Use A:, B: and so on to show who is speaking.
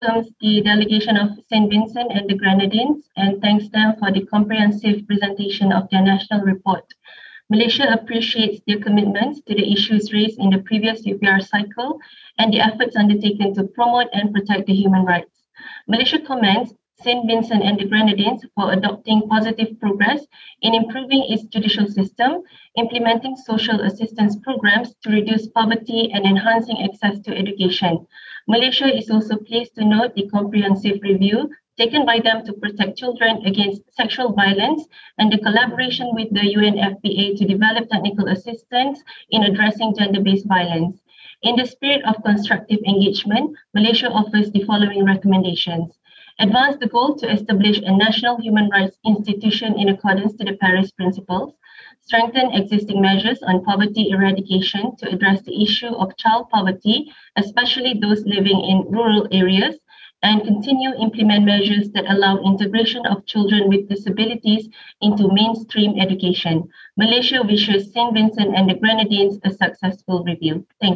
A: welcomes the delegation of St. Vincent and the Grenadines and thanks them for the comprehensive presentation of their national report. Malaysia appreciates their commitments to the issues raised in the previous UPR cycle and the efforts undertaken to promote and protect the human rights. Malaysia commends St. Vincent and the Grenadines for adopting positive progress in improving its judicial system, implementing social assistance programs to reduce poverty and enhancing access to education. Malaysia is also pleased to note the comprehensive review taken by them to protect children against sexual violence and the collaboration with the UNFPA to develop technical assistance in addressing gender-based violence. In the spirit of constructive engagement, Malaysia offers the following recommendations. Advance the goal to establish a national human rights institution in accordance to the Paris Principles. Strengthen existing measures on poverty eradication to address the issue of child poverty, especially those living in rural areas, and continue implement measures that allow integration of children with disabilities into mainstream education. Malaysia wishes St. Vincent and the Grenadines a successful review. Thank you.